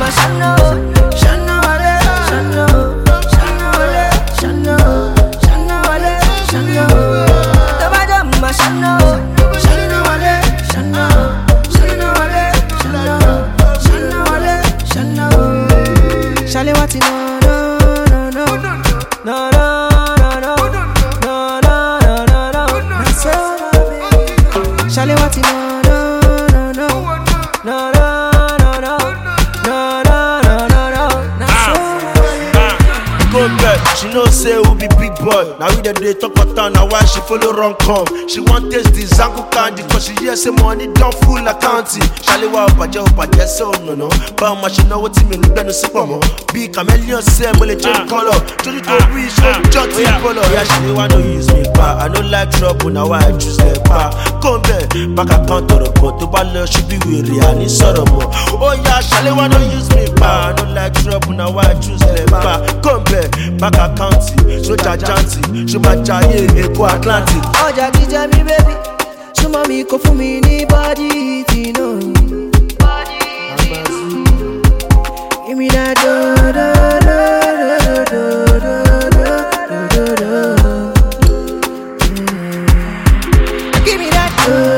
my shano, shano wale, shano, shano wale, shano, shano wale, shano. Tabada my shano, shano wale, shano, shano wale, shano, shano wale, shano. Shale wati no no no no no no. Shale wati no no no no no no no no no. Go back, she know say who be big boy. Now we dey talk about town, now why she follow run come? She want taste the Zanku candy, cause she hear say money don't full accounting. Shale wa obaje so no. But my she know what me look no see pomo. Big chameleon say mo le change color. Joji to reach so jotty follow. Yeah, she want to use me pa. I no like trouble, now why I choose the pa. Come back account to the court. To ball she be weary, I need sorrow more. Oh yeah, shale want to use me pa. I no like trouble, now why I choose the pa. Come back account, so jajanti, so bajaye, Eko Atlantic. Oh Jackie Jammy baby, so mommy go for me ni body, you know. Give me that do do do do do do do do. Give me that do.